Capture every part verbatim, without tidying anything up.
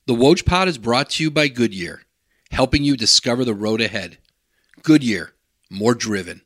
The Woj Pod is brought to you by Goodyear, helping you discover the road ahead. Goodyear, more driven.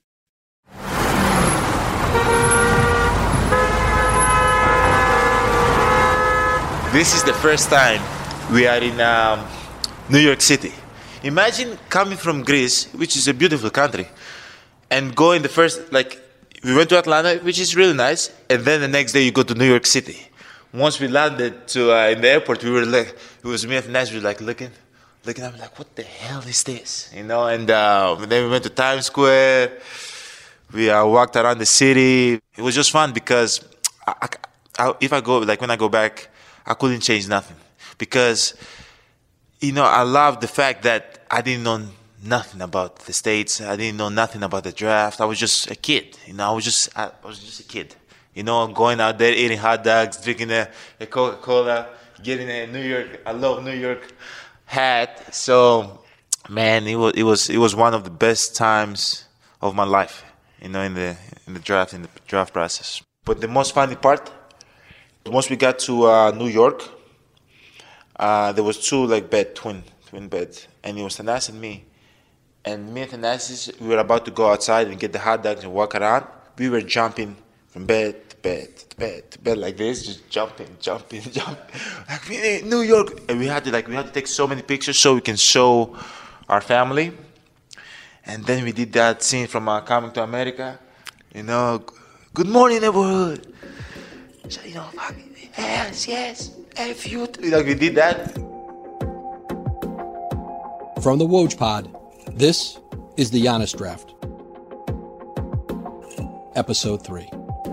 This is the first time we are in um, New York City. Imagine coming from Greece, which is a beautiful country, and going the first, like, we went to Atlanta, which is really nice, and then the next day you go to New York City. Once we landed to uh, in the airport, we were like, it was me and Naz, we were like looking, looking up, like, what the hell is this? You know, and, uh, and then we went to Times Square. We uh, walked around the city. It was just fun because I, I, I, if I go, like when I go back, I couldn't change nothing. Because, you know, I love the fact that I didn't know nothing about the States. I didn't know nothing about the draft. I was just a kid. You know, I was just, I, I was just a kid. You know, going out there, eating hot dogs, drinking a, a Coca-Cola, getting a New York, I love New York hat. So, man, it was, it was, it was one of the best times of my life. You know, in the in the draft, in the draft process. But the most funny part, once we got to uh, New York, uh, there was two like bed, twin twin beds, and it was Thanas and me. And me and Thanasis, we were about to go outside and get the hot dogs and walk around. We were jumping from bed to bed to bed to bed like this, just jumping, jumping, jumping. Like in New York, and we had to like we had to take so many pictures so we can show our family. And then we did that scene from uh, Coming to America, you know, good morning neighborhood. So, you know, yes, yes, F you. Like we did that. From the Woj Pod, this is the Giannis Draft. Episode three.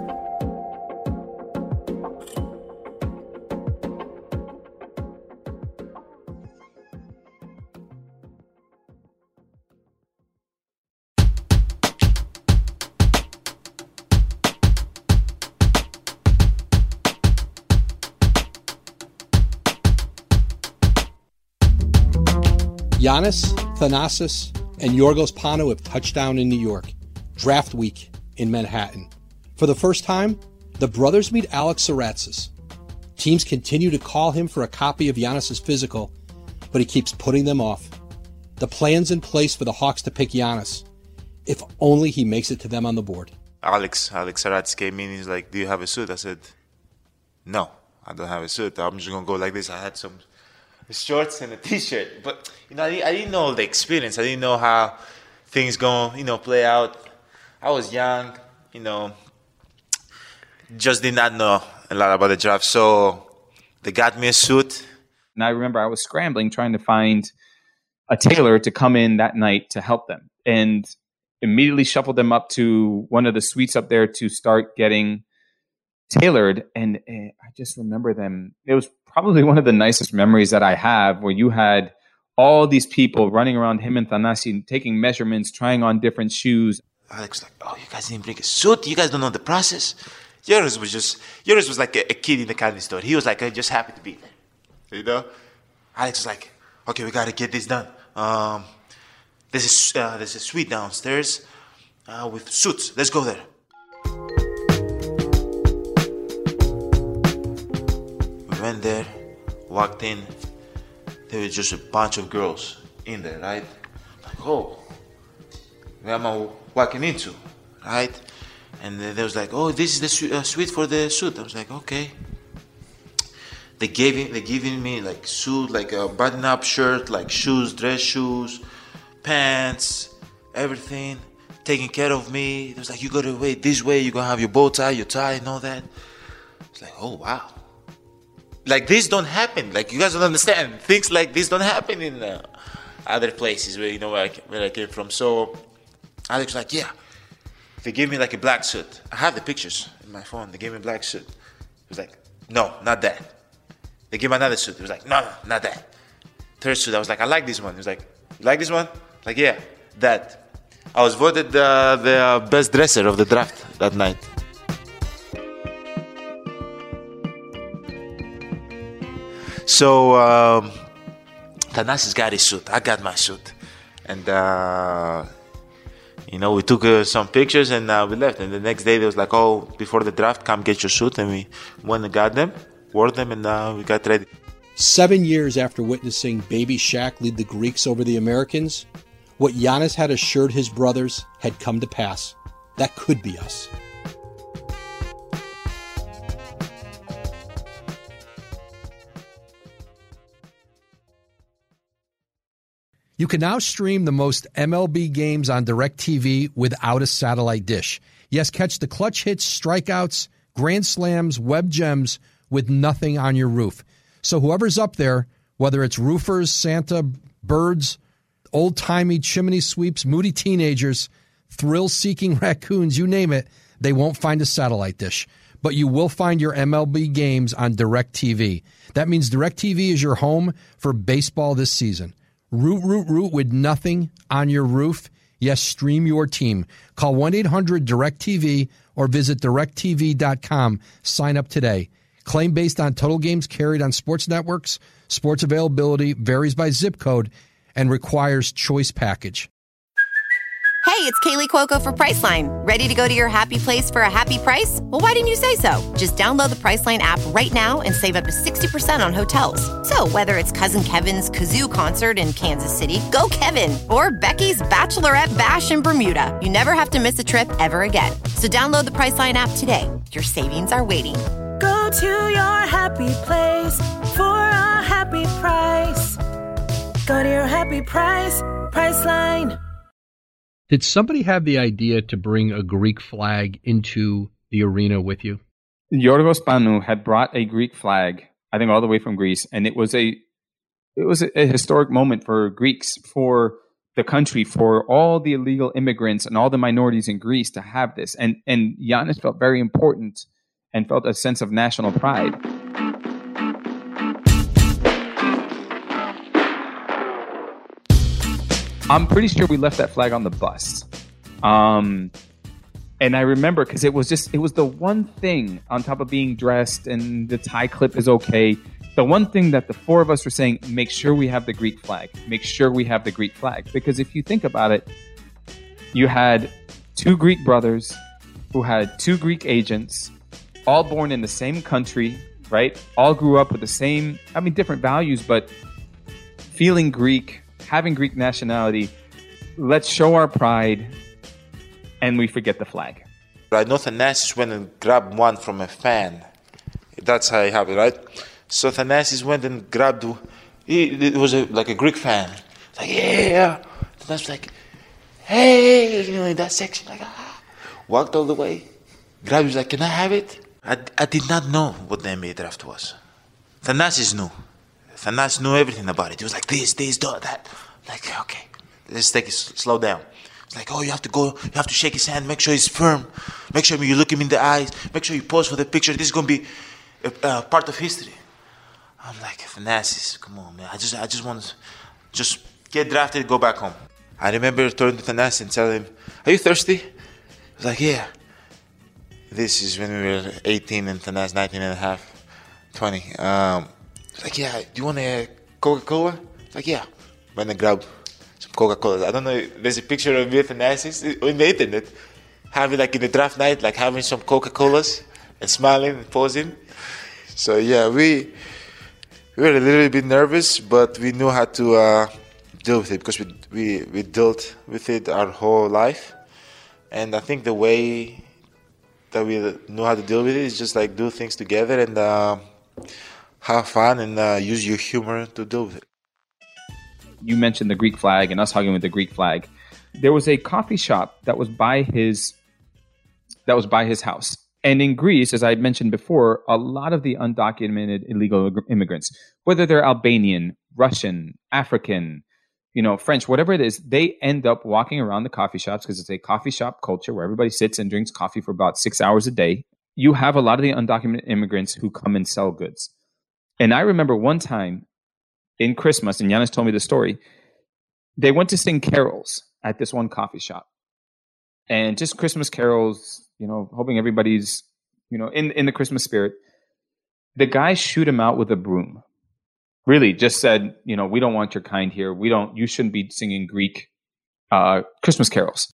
Giannis, Thanasis, and Yorgos Panou have touched down in New York, draft week in Manhattan. For the first time, the brothers meet Alex Saratsas. Teams continue to call him for a copy of Giannis's physical, but he keeps putting them off. The plan's in place for the Hawks to pick Giannis, if only he makes it to them on the board. Alex, Alex Saratsas came in, he's like, do you have a suit? I said, no, I don't have a suit. I'm just going to go like this. I had some shorts and a t-shirt, but you know, I, I didn't know the experience. I didn't know how things go, you know, play out. I was young, you know, just did not know a lot about the draft. So they got me a suit. And I remember I was scrambling trying to find a tailor to come in that night to help them, and immediately shuffled them up to one of the suites up there to start getting tailored. And uh, I just remember them. It was probably one of the nicest memories that I have, where you had all these people running around him and Thanasi, taking measurements, trying on different shoes. Alex was like, oh, you guys didn't bring a suit? You guys don't know the process? Yours was just, yours was like a, a kid in the candy store. He was like, I'm just happy to be there. You know? Alex was like, okay, we got to get this done. Um, there's, a, uh, there's a suite downstairs uh, with suits. Let's go there. We went there, walked in. There was just a bunch of girls in there, right? Like, oh, where am I walking into, right? And they was like, oh, this is the su- uh, suite for the suit. I was like, okay. They gave him, they giving me like suit, like a button-up shirt, like shoes, dress shoes, pants, everything, taking care of me. It was like, you gotta wait this way. You gonna have your bow tie, your tie, and all that. It's like, oh wow. Like this don't happen. Like you guys don't understand. Things like this don't happen in uh, other places where you know where I, where I came from. So Alex was like, yeah. They gave me like a black suit. I have the pictures in my phone. They gave me a black suit. It was like, no, not that. They gave me another suit. It was like, no, no, not that. Third suit. I was like, I like this one. He was like, you like this one? Like, yeah, that. I was voted uh, the best dresser of the draft that night. So, um, Thanasis got his suit. I got my suit. And, uh, you know, we took uh, some pictures and uh, we left. And the next day, they was like, oh, before the draft, come get your suit. And we went and got them, wore them, and uh, we got ready. Seven years after witnessing baby Shaq lead the Greeks over the Americans, what Giannis had assured his brothers had come to pass. That could be us. You can now stream the most M L B games on DirecTV without a satellite dish. Yes, catch the clutch hits, strikeouts, grand slams, web gems with nothing on your roof. So whoever's up there, whether it's roofers, Santa, birds, old-timey chimney sweeps, moody teenagers, thrill-seeking raccoons, you name it, they won't find a satellite dish. But you will find your M L B games on DirecTV. That means DirecTV is your home for baseball this season. Root, root, root with nothing on your roof. Yes, stream your team. Call one eight hundred direct T V or visit direct T V dot com. Sign up today. Claim based on total games carried on sports networks. Sports availability varies by zip code and requires choice package. Hey, it's Kaylee Cuoco for Priceline. Ready to go to your happy place for a happy price? Well, why didn't you say so? Just download the Priceline app right now and save up to sixty percent on hotels. So whether it's Cousin Kevin's Kazoo Concert in Kansas City, go Kevin, or Becky's Bachelorette Bash in Bermuda, you never have to miss a trip ever again. So download the Priceline app today. Your savings are waiting. Go to your happy place for a happy price. Go to your happy price, Priceline. Did somebody have the idea to bring a Greek flag into the arena with you? Yorgos Panou had brought a Greek flag, I think all the way from Greece, and it was a it was a, a historic moment for Greeks, for the country, for all the illegal immigrants and all the minorities in Greece to have this. And and Giannis felt very important and felt a sense of national pride. I'm pretty sure we left that flag on the bus. Um, and I remember because it was just, it was the one thing on top of being dressed and the tie clip is okay. The one thing that the four of us were saying, make sure we have the Greek flag. Make sure we have the Greek flag. Because if you think about it, you had two Greek brothers who had two Greek agents, all born in the same country, right? All grew up with the same, I mean, different values, but feeling Greek, having Greek nationality. Let's show our pride, and we forget the flag. Right, know Thanasis went and grabbed one from a fan. That's how it happened, right? So Thanasis went and grabbed, he, it was a, like a Greek fan. Like, yeah. Thanasis was like, hey, you know, in that section, like, ah. Walked all the way, grabbed, was like, can I have it? I, I did not know what the N B A draft was. Thanasis knew. Thanasis knew everything about it. He was like, this, this, that. Like, okay, let's take it, slow down. It's like, oh, you have to go, you have to shake his hand, make sure he's firm. Make sure you look him in the eyes. Make sure you pose for the picture. This is going to be a, a part of history. I'm like, Thanasis, come on, man. I just I just want to just get drafted, go back home. I remember turning to Thanasis and telling him, are you thirsty? He was like, yeah. This is when we were eighteen and Thanasis nineteen and a half, twenty. Um, He's like, yeah, do you want a Coca-Cola? It's like, yeah. Went and grabbed some Coca-Cola. I don't know, there's a picture of me and Thanasis on the internet, having like in the draft night, like having some Coca-Colas and smiling and posing. So yeah, we, we were a little bit nervous, but we knew how to uh, deal with it because we, we, we dealt with it our whole life. And I think the way that we know how to deal with it is just like do things together and uh, have fun and uh, use your humor to deal with it. You mentioned the Greek flag and us hugging with the Greek flag. There was a coffee shop that was by his that was by his house. And in Greece, as I had mentioned before, a lot of the undocumented illegal immigrants, whether they're Albanian, Russian, African, you know, French, whatever it is, they end up walking around the coffee shops because it's a coffee shop culture where everybody sits and drinks coffee for about six hours a day. You have a lot of the undocumented immigrants who come and sell goods. And I remember one time in Christmas, and Giannis told me the story, they went to sing carols at this one coffee shop. And just Christmas carols, you know, hoping everybody's, you know, in, in the Christmas spirit. The guy shoot him out with a broom. Really just said, you know, we don't want your kind here. We don't, you shouldn't be singing Greek uh, Christmas carols.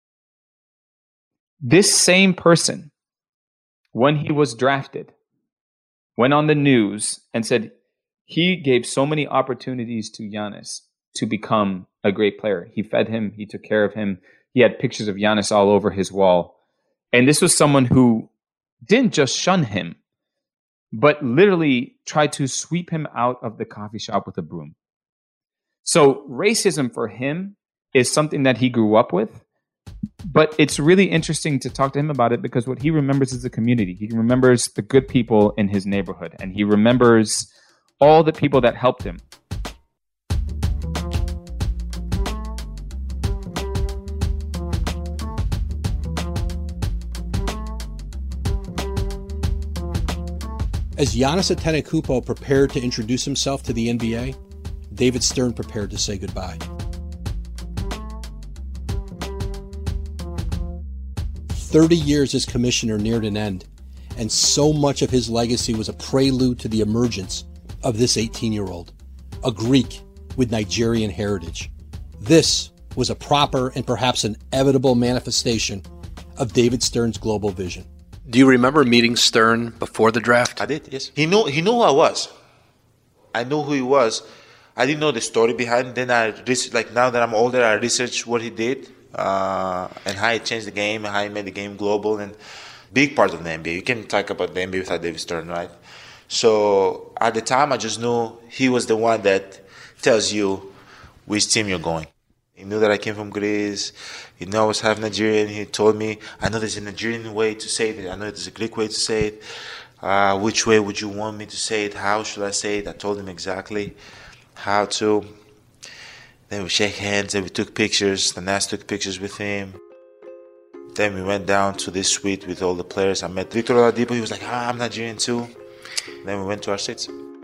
This same person, when he was drafted, went on the news and said he gave so many opportunities to Giannis to become a great player. He fed him. He took care of him. He had pictures of Giannis all over his wall. And this was someone who didn't just shun him, but literally tried to sweep him out of the coffee shop with a broom. So racism for him is something that he grew up with. But it's really interesting to talk to him about it because what he remembers is the community. He remembers the good people in his neighborhood, and he remembers all the people that helped him. As Giannis Antetokounmpo prepared to introduce himself to the N B A, David Stern prepared to say goodbye. Thirty years as commissioner neared an end, and so much of his legacy was a prelude to the emergence of this eighteen-year-old, a Greek with Nigerian heritage. This was a proper and perhaps inevitable manifestation of David Stern's global vision. Do you remember meeting Stern before the draft? I did, yes. He knew he knew who I was. I knew who he was. I didn't know the story behind it. Then I like now that I'm older, I researched what he did uh, and how he changed the game and how he made the game global and big part of the N B A. You can talk about the N B A without David Stern, right? So at the time, I just knew he was the one that tells you which team you're going. He knew that I came from Greece. He knew I was half Nigerian. He told me, I know there's a Nigerian way to say it. I know there's a Greek way to say it. Uh, which way would you want me to say it? How should I say it? I told him exactly how to. Then we shake hands and we took pictures. The Nas took pictures with him. Then we went down to this suite with all the players. I met Victor Oladipo. He was like, ah, I'm Nigerian too. Then we went to our seats.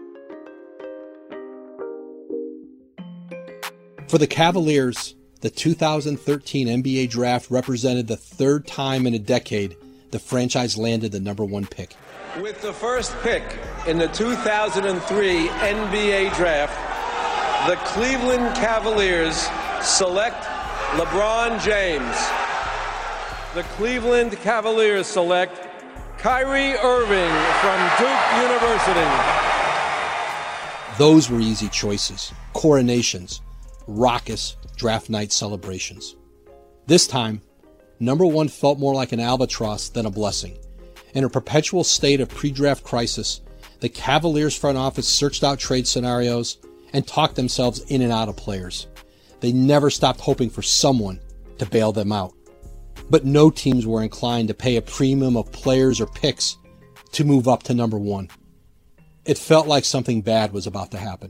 For the Cavaliers, the two thousand thirteen N B A draft represented the third time in a decade the franchise landed the number one pick. With the first pick in the two thousand three N B A draft, the Cleveland Cavaliers select LeBron James. The Cleveland Cavaliers select Kyrie Irving from Duke University. Those were easy choices, coronations, raucous draft night celebrations. This time, number one felt more like an albatross than a blessing. In a perpetual state of pre-draft crisis, the Cavaliers front office searched out trade scenarios and talked themselves in and out of players. They never stopped hoping for someone to bail them out. But no teams were inclined to pay a premium of players or picks to move up to number one. It felt like something bad was about to happen.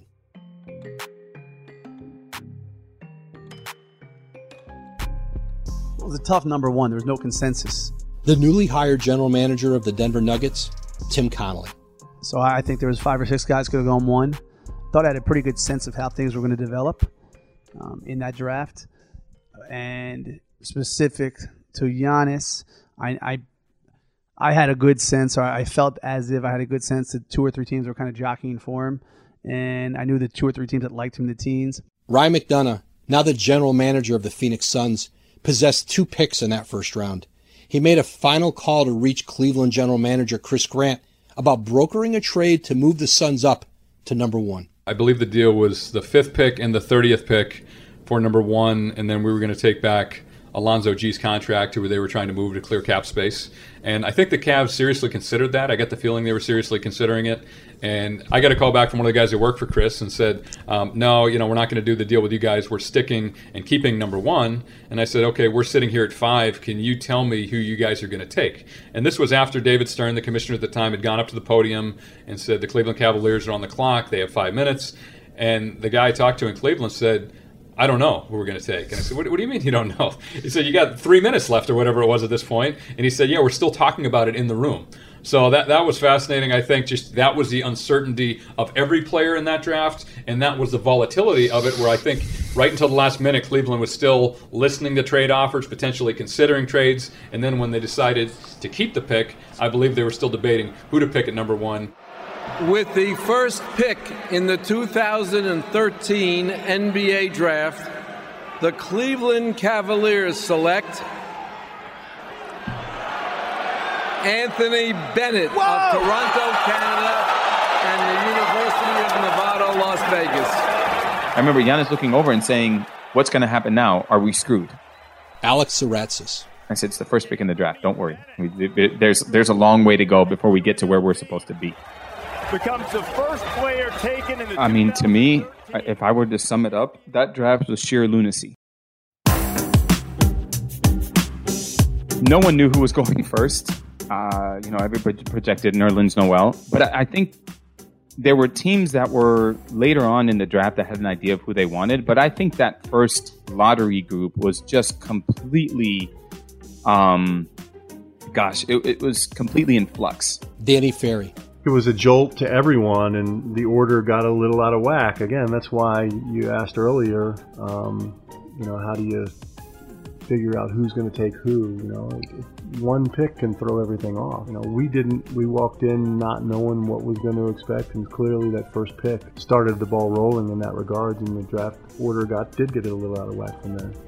It was a tough number one. There was no consensus. The newly hired general manager of the Denver Nuggets, Tim Connelly. So I think there was five or six guys could have gone one. Thought I had a pretty good sense of how things were going to develop um, in that draft. And specific to Giannis, I, I I had a good sense, or I felt as if I had a good sense that two or three teams were kind of jockeying for him. And I knew the two or three teams that liked him in the teens. Ryan McDonough, now the general manager of the Phoenix Suns, possessed two picks in that first round. He made a final call to reach Cleveland general manager Chris Grant about brokering a trade to move the Suns up to number one. I believe the deal was the fifth pick and the thirtieth pick for number one, and then we were going to take back Alonzo G's contract, who they were trying to move to clear cap space. And I think the Cavs seriously considered that. I got the feeling they were seriously considering it. And I got a call back from one of the guys that worked for Chris and said, um, no, you know, we're not going to do the deal with you guys. We're sticking and keeping number one. And I said, okay, we're sitting here at five. Can you tell me who you guys are going to take? And this was after David Stern, the commissioner at the time, had gone up to the podium and said, the Cleveland Cavaliers are on the clock. They have five minutes. And the guy I talked to in Cleveland said, I don't know who we're going to take. And I said, what, what do you mean you don't know? He said, you got three minutes left or whatever it was at this point. And he said, yeah, we're still talking about it in the room. So that that was fascinating. I think just that was the uncertainty of every player in that draft, and that was the volatility of it, where I think right until the last minute, Cleveland was still listening to trade offers, potentially considering trades, and then when they decided to keep the pick, I believe they were still debating who to pick at number one. With the first pick in the two thousand thirteen N B A draft, the Cleveland Cavaliers select Anthony Bennett Whoa! of Toronto, Canada, and the University of Nevada, Las Vegas. I remember Giannis looking over and saying, "What's going to happen now? Are we screwed?" Alex Saratzis. I said, "It's the first pick in the draft. Don't worry. We, there's there's a long way to go before we get to where we're supposed to be." Becomes the first player taken in the I mean, to me, if I were to sum it up, that draft was sheer lunacy. No one knew who was going first. Uh, you know, everybody projected Nerlens Noel. But I, I think there were teams that were later on in the draft that had an idea of who they wanted. But I think that first lottery group was just completely, um, gosh, it, it was completely in flux. Danny Ferry. It was a jolt to everyone, and the order got a little out of whack. Again, that's why you asked earlier, um, you know, how do you figure out who's going to take who? You know, one pick can throw everything off. You know, we didn't. We walked in not knowing what was going to expect, and clearly that first pick started the ball rolling in that regard, and the draft order got did get a little out of whack from there.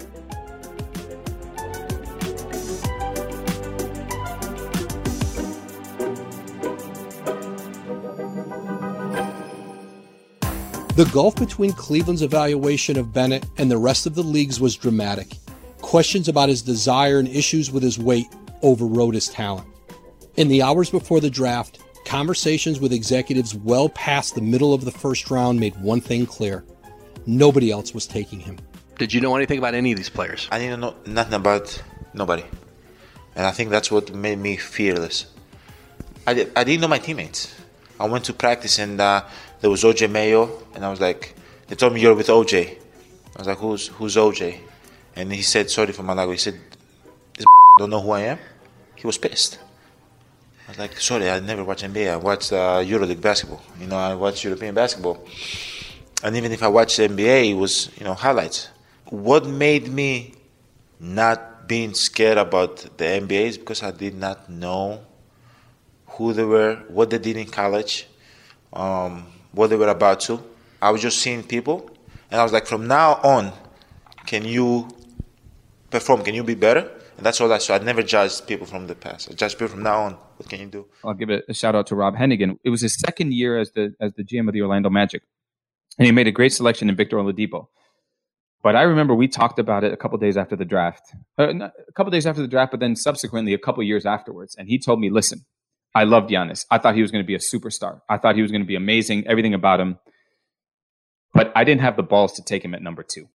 The gulf between Cleveland's evaluation of Bennett and the rest of the league's was dramatic. Questions about his desire and issues with his weight overrode his talent. In the hours before the draft, conversations with executives well past the middle of the first round made one thing clear. Nobody else was taking him. Did you know anything about any of these players? I didn't know nothing about nobody. And I think that's what made me fearless. I, did, I didn't know my teammates. I went to practice and uh, there was O J Mayo, and I was like, they told me you're with O J. I was like, who's who's O J? And he said, sorry for my language. He said, this don't know who I am? He was pissed. I was like, sorry, I never watch N B A. I watch uh, EuroLeague basketball. You know, I watch European basketball. And even if I watched N B A, it was, you know, highlights. What made me not being scared about the N B A is because I did not know who they were, what they did in college, um, what they were about to. I was just seeing people, and I was like, from now on, can you perform? Can you be better? And that's all I saw. I never judged people from the past. I judged people from now on. What can you do? I'll give a, a shout out to Rob Hennigan. It was his second year as the as the G M of the Orlando Magic, and he made a great selection in Victor Oladipo. But I remember we talked about it a couple days after the draft, uh, a couple days after the draft, but then subsequently a couple years afterwards. And he told me, listen, I loved Giannis. I thought he was going to be a superstar. I thought he was going to be amazing, everything about him. But I didn't have the balls to take him at number two.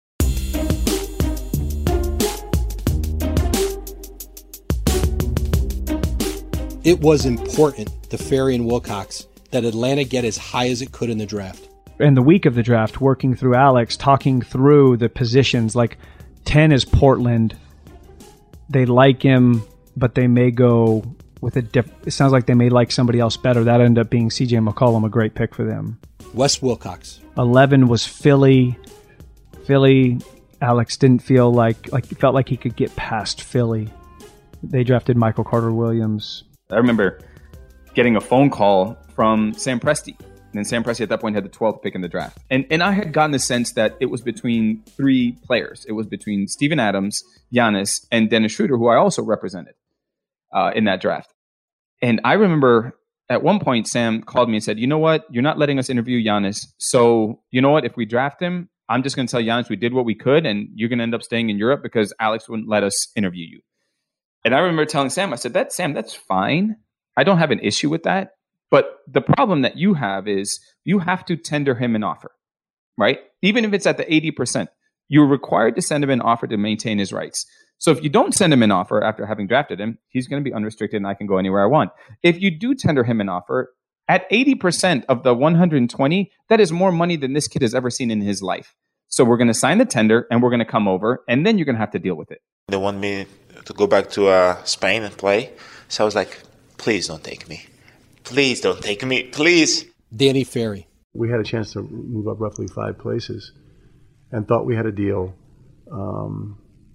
It was important to Ferry and Wilcox that Atlanta get as high as it could in the draft. In the week of the draft, working through Alex, talking through the positions, like ten is Portland. They like him, but they may go with a diff. It sounds like they may like somebody else better. That ended up being C J McCollum, a great pick for them. Wes Wilcox. eleven was Philly. Philly, Alex didn't feel like, like felt like he could get past Philly. They drafted Michael Carter-Williams. I remember getting a phone call from Sam Presti. And then Sam Presti at that point had the twelfth pick in the draft. And and I had gotten the sense that it was between three players. It was between Steven Adams, Giannis, and Dennis Schroeder, who I also represented uh, in that draft. And I remember at one point, Sam called me and said, you know what? You're not letting us interview Giannis. So you know what? If we draft him, I'm just going to tell Giannis we did what we could, and you're going to end up staying in Europe because Alex wouldn't let us interview you. And I remember telling Sam, I said, that Sam, that's fine. I don't have an issue with that. But the problem that you have is you have to tender him an offer, right? Even if it's at the eighty percent, you're required to send him an offer to maintain his rights. So if you don't send him an offer after having drafted him, he's going to be unrestricted and I can go anywhere I want. If you do tender him an offer, at eighty percent of the one hundred twenty, that is more money than this kid has ever seen in his life. So we're going to sign the tender and we're going to come over and then you're going to have to deal with it. They want me to go back to uh, Spain and play. So I was like, please don't take me. Please don't take me. Please. Danny Ferry. We had a chance to move up roughly five places and thought we had a deal. Um,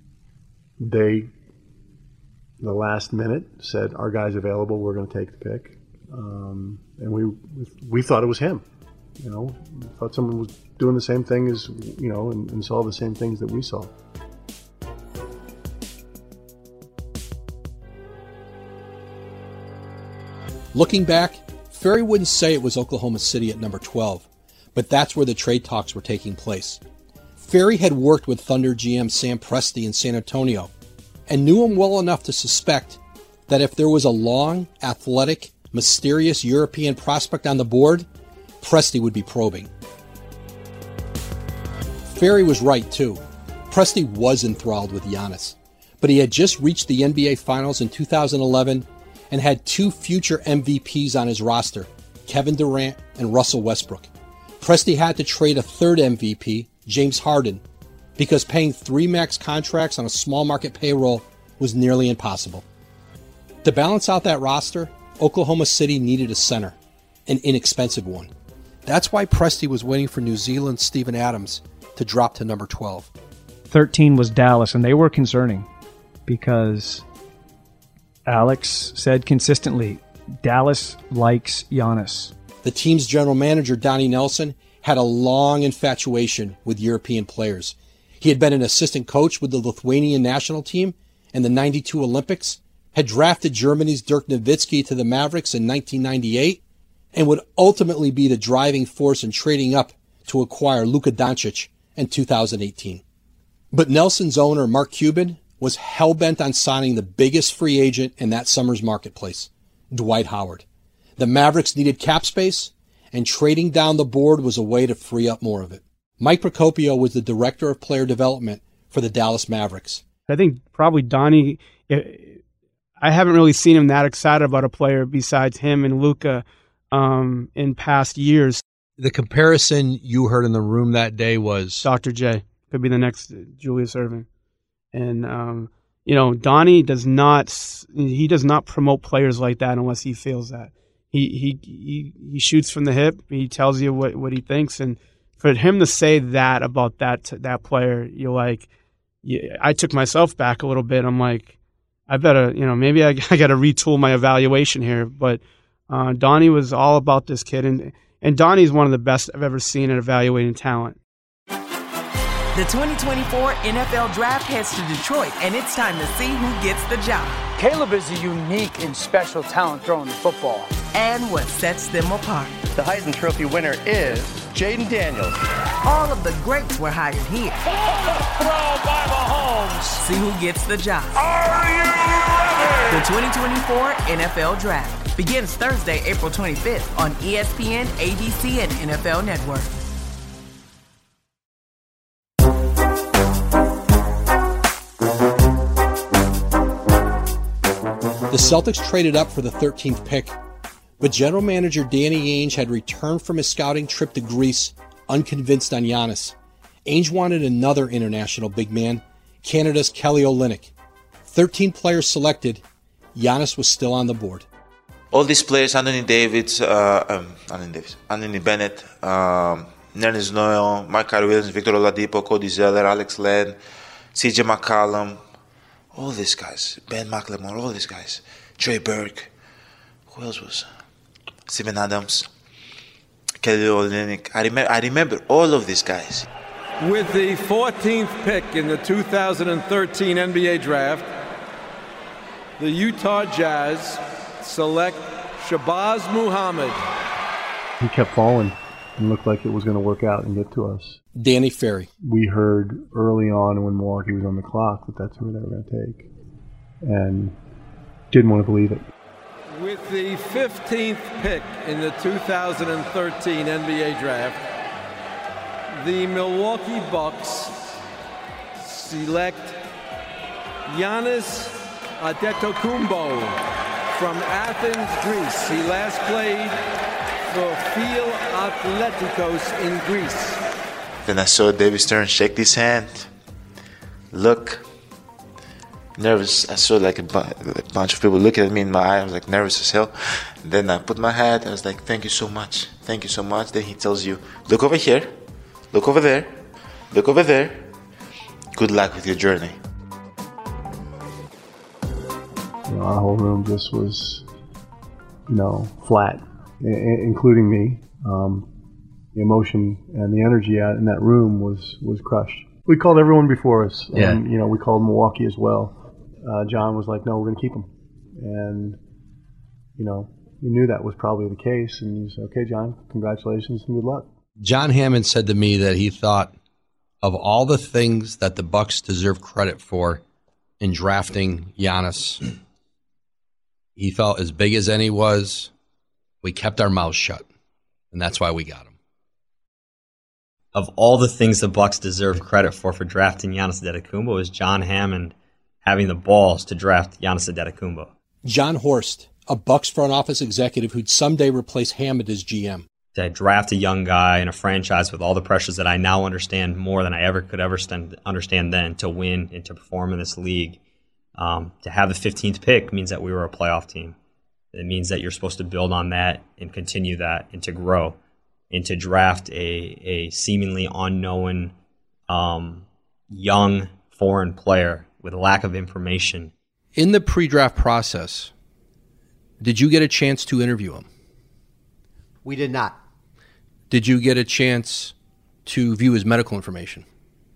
they, the last minute, said, our guy's available. We're going to take the pick. Um, and we we thought it was him. You know, we thought someone was doing the same thing as, you know, and, and saw the same things that we saw. Looking back, Ferry wouldn't say it was Oklahoma City at number twelve, but that's where the trade talks were taking place. Ferry had worked with Thunder G M Sam Presti in San Antonio and knew him well enough to suspect that if there was a long, athletic, mysterious European prospect on the board, Presti would be probing. Ferry was right, too. Presti was enthralled with Giannis, but he had just reached the N B A Finals in two thousand eleven and had two future M V Ps on his roster, Kevin Durant and Russell Westbrook. Presti had to trade a third M V P, James Harden, because paying three max contracts on a small market payroll was nearly impossible. To balance out that roster, Oklahoma City needed a center, an inexpensive one. That's why Presti was waiting for New Zealand's Steven Adams to drop to number twelve. thirteen was Dallas, and they were concerning because Alex said consistently, Dallas likes Giannis. The team's general manager, Donnie Nelson, had a long infatuation with European players. He had been an assistant coach with the Lithuanian national team in the ninety-two Olympics, had drafted Germany's Dirk Nowitzki to the Mavericks in nineteen ninety-eight, and would ultimately be the driving force in trading up to acquire Luka Doncic in two thousand eighteen. But Nelson's owner, Mark Cuban, was hell-bent on signing the biggest free agent in that summer's marketplace, Dwight Howard. The Mavericks needed cap space, and trading down the board was a way to free up more of it. Mike Procopio was the director of player development for the Dallas Mavericks. I think probably Donnie, I haven't really seen him that excited about a player besides him and Luka um, in past years. The comparison you heard in the room that day was Doctor J. Could be the next Julius Erving. And, um, you know, Donnie does not, he does not promote players like that unless he feels that. He he he, he shoots from the hip. He tells you what, what he thinks. And for him to say that about that that player, you're like, yeah, I took myself back a little bit. I'm like, I better, you know, maybe I, I got to retool my evaluation here. But uh, Donnie was all about this kid. And, and Donnie's one of the best I've ever seen at evaluating talent. The twenty twenty-four N F L Draft heads to Detroit, and it's time to see who gets the job. Caleb is a unique and special talent throwing the football. And what sets them apart. The Heisman Trophy winner is Jaden Daniels. All of the greats were hired here. Throw by Mahomes. See who gets the job. Are you ready? The twenty twenty-four N F L Draft begins Thursday, April twenty-fifth on E S P N, A B C, and N F L Network. The Celtics traded up for the thirteenth pick, but general manager Danny Ainge had returned from his scouting trip to Greece unconvinced on Giannis. Ainge wanted another international big man, Canada's Kelly Olynyk. thirteen players selected, Giannis was still on the board. All these players, Anthony Davis, uh, um, Anthony Davis, Anthony Bennett, um, Nerlens Noel, Michael Williams, Victor Oladipo, Cody Zeller, Alex Len, C J McCollum, all these guys, Ben McLemore, all these guys, Trey Burke, who else was? Steven Adams, Kelly Olynyk. I remember, I remember all of these guys. With the fourteenth pick in the two thousand thirteen N B A Draft, the Utah Jazz select Shabazz Muhammad. He kept falling and looked like it was going to work out and get to us. Danny Ferry. We heard early on when Milwaukee was on the clock that that's who they were going to take, and didn't want to believe it. With the fifteenth pick in the two thousand thirteen N B A Draft, the Milwaukee Bucks select Giannis Antetokounmpo from Athens, Greece. He last played for Fil Atletikos in Greece. Then I saw David Stern shake his hand, look, nervous. I saw like a, bu- a bunch of people looking at me in my eye. I was like nervous as hell. And then I put my hat. I was like, thank you so much. Thank you so much. Then he tells you, look over here, look over there, look over there. Good luck with your journey. You know, our whole room just was, you know, flat, I- including me. Um, the emotion and the energy out in that room was, was crushed. We called everyone before us. Yeah. And, you know, we called Milwaukee as well. Uh, John was like, no, we're going to keep him. And, you know, you knew that was probably the case, and you said, okay, John, congratulations and good luck. John Hammond said to me that he thought of all the things that the Bucks deserve credit for in drafting Giannis, he felt as big as any was, we kept our mouths shut, and that's why we got him. Of all the things the Bucks deserve credit for for drafting Giannis Antetokounmpo is John Hammond having the balls to draft Giannis Antetokounmpo. John Horst, a Bucks front office executive who'd someday replace Hammond as G M. To draft a young guy in a franchise with all the pressures that I now understand more than I ever could ever stand, understand then, to win and to perform in this league. Um, to have the fifteenth pick means that we were a playoff team. It means that you're supposed to build on that and continue that and to grow. And to draft a, a seemingly unknown um, young foreign player with a lack of information. In the pre-draft process, did you get a chance to interview him? We did not. Did you get a chance to view his medical information?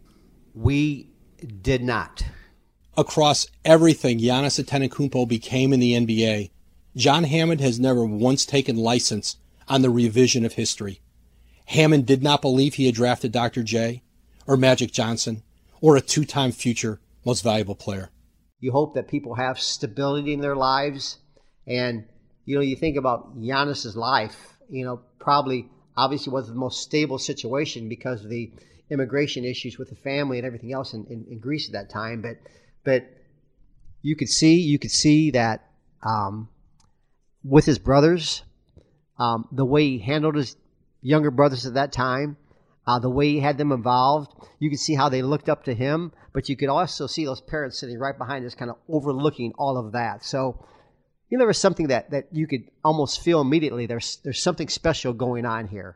We did not. Across everything Giannis Antetokounmpo became in the N B A, John Hammond has never once taken license on the revision of history. Hammond did not believe he had drafted Doctor J or Magic Johnson or a two-time future most valuable player. You hope that people have stability in their lives. And, you know, you think about Giannis's life, you know, probably obviously was the most stable situation because of the immigration issues with the family and everything else in, in, in Greece at that time. But, but you could see, you could see that um, with his brothers, um, the way he handled his younger brothers at that time, uh, the way he had them involved, you could see how they looked up to him, but you could also see those parents sitting right behind us kind of overlooking all of that. So, you know, there was something that, that you could almost feel immediately. There's there's something special going on here.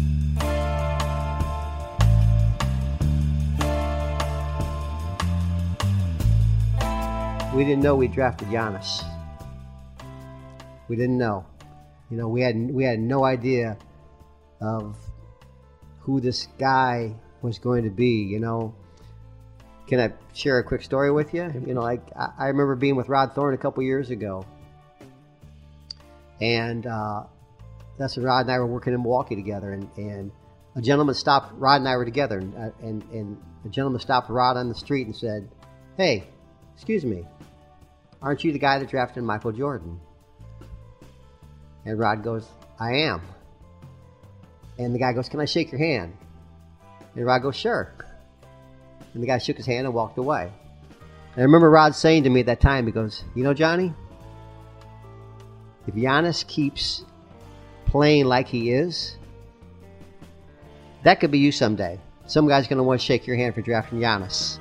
We didn't know we drafted Giannis. We didn't know. You know, we had we had no idea of who this guy was going to be. You know, can I share a quick story with you? You know, like I, I remember being with Rod Thorne a couple years ago, and uh, that's when Rod and I were working in Milwaukee together, and, and a gentleman stopped. Rod and I were together, and uh, and and a gentleman stopped Rod on the street and said, "Hey, excuse me, aren't you the guy that drafted Michael Jordan?" And Rod goes, "I am." And the guy goes, "Can I shake your hand?" And Rod goes, "Sure." And the guy shook his hand and walked away. And I remember Rod saying to me at that time, he goes, "You know, Johnny, if Giannis keeps playing like he is, that could be you someday. Some guy's going to want to shake your hand for drafting Giannis."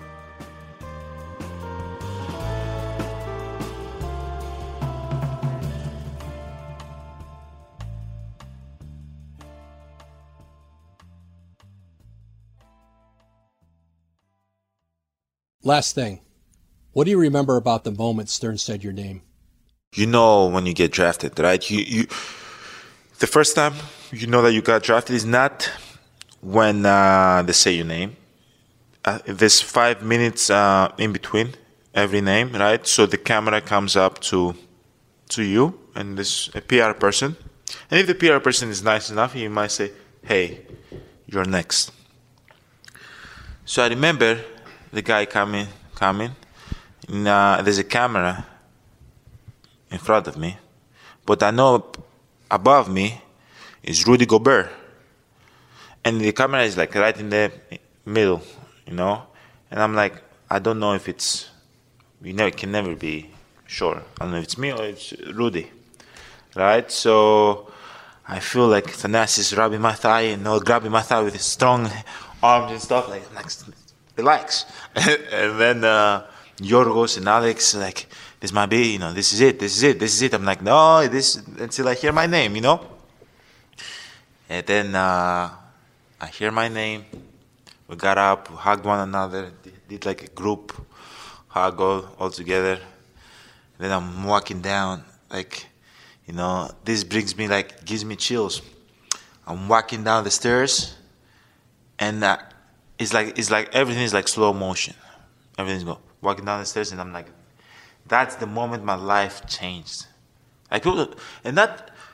Last thing, what do you remember about the moment Stern said your name? You know when you get drafted, right? You, you, the first time you know that you got drafted is not when uh, they say your name. Uh, there's five minutes uh, in between every name, right? So the camera comes up to to you, and there's a P R person. And if the P R person is nice enough, he might say, "Hey, you're next." So I remember the guy coming, coming. And, uh, there's a camera in front of me, but I know above me is Rudy Gobert, and the camera is like right in the middle, you know. And I'm like, I don't know if it's, you know, it can never be sure. I don't know if it's me or it's Rudy, right? So I feel like Thanasis is rubbing my thigh, and you know, grabbing my thigh with his strong arms and stuff, like, like relax. And then uh, Yorgos and Alex like, this might be, you know, this is it, this is it, this is it. I'm like, no, this until I hear my name, you know. And then uh, I hear my name. We got up, hugged one another, did, did like a group hug all, all together. And then I'm walking down, like, you know, this brings me like, gives me chills. I'm walking down the stairs, and uh, it's like it's like everything is like slow motion. Everything's go walking down the stairs, and I'm like, that's the moment my life changed. Like, and not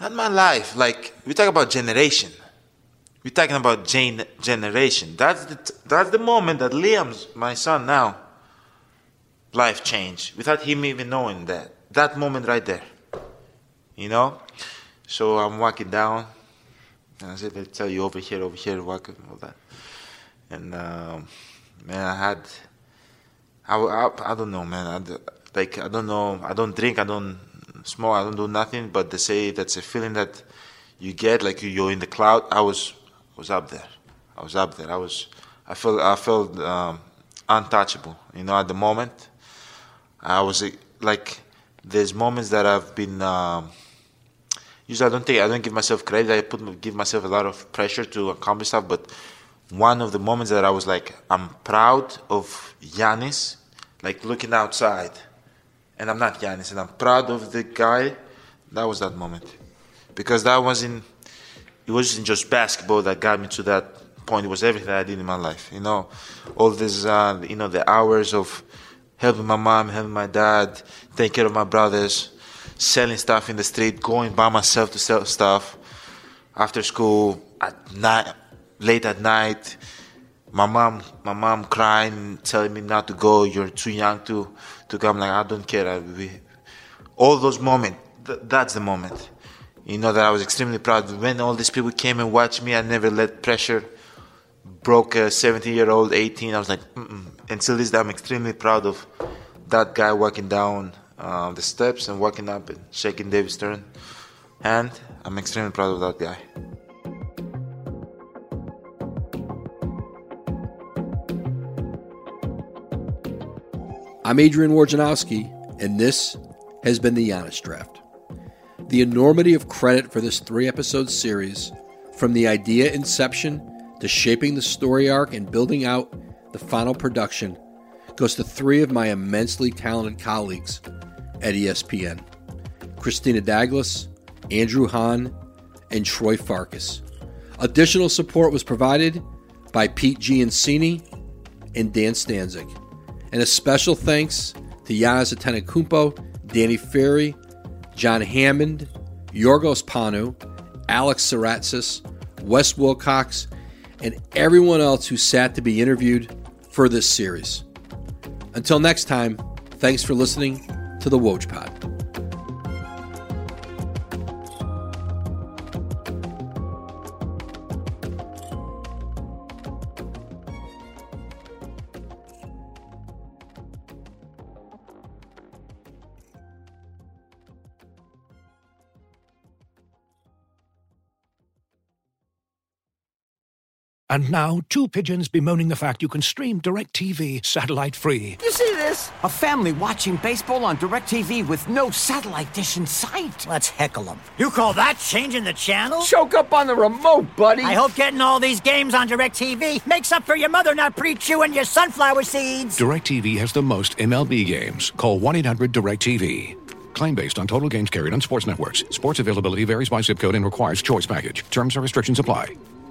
not my life. Like, we talk about generation. We're talking about gen- generation. That's the, t- that's the moment that Liam's, my son now, life changed without him even knowing that. That moment right there. You know? So I'm walking down. And I said, they tell you over here, over here, walking, all that. And, um, man, I had, I, I, I don't know, man. I, like, I don't know, I don't drink, I don't smoke, I don't do nothing, but they say that's a feeling that you get, like you're in the cloud. I was, was up there. I was up there. I was, I felt, I felt um, untouchable, you know, at the moment. I was, like, there's moments that I've been, um, usually I don't take, I don't give myself credit. I put, give myself a lot of pressure to accomplish stuff. But one of the moments that I was like, I'm proud of Giannis, like looking outside, and I'm not Giannis, and I'm proud of the guy. That was that moment, because that wasn't. It wasn't just basketball that got me to that point. It was everything I did in my life. You know, all this, uh, you know, the hours of helping my mom, helping my dad, taking care of my brothers, selling stuff in the street, going by myself to sell stuff after school, at night, late at night. My mom, my mom crying, telling me not to go. You're too young to, to go. I'm like, I don't care. I, we, all those moments, th- that's the moment. You know, that I was extremely proud. When all these people came and watched me, I never let pressure broke a seventeen-year-old, eighteen. I was like, mm-mm. Until this day, I'm extremely proud of that guy walking down uh, the steps and walking up and shaking David Stern hand. I'm extremely proud of that guy. I'm Adrian Wojnarowski, and this has been the Giannis Draft. The enormity of credit for this three-episode series, from the idea inception to shaping the story arc and building out the final production, goes to three of my immensely talented colleagues at E S P N, Christina Douglas, Andrew Hahn, and Troy Farkas. Additional support was provided by Pete Giancini and Dan Stanzik. And a special thanks to Giannis Antetokounmpo, Danny Ferry, John Hammond, Yorgos Panu, Alex Saratsas, Wes Wilcox, and everyone else who sat to be interviewed for this series. Until next time, thanks for listening to the Woj Pod. And now, two pigeons bemoaning the fact you can stream DirecTV satellite-free. You see this? A family watching baseball on DirecTV with no satellite dish in sight. Let's heckle them. You call that changing the channel? Choke up on the remote, buddy. I hope getting all these games on DirecTV makes up for your mother not pre-chewing your sunflower seeds. DirecTV has the most M L B games. Call one eight hundred direct T V. Claim based on total games carried on sports networks. Sports availability varies by zip code and requires choice package. Terms and restrictions apply.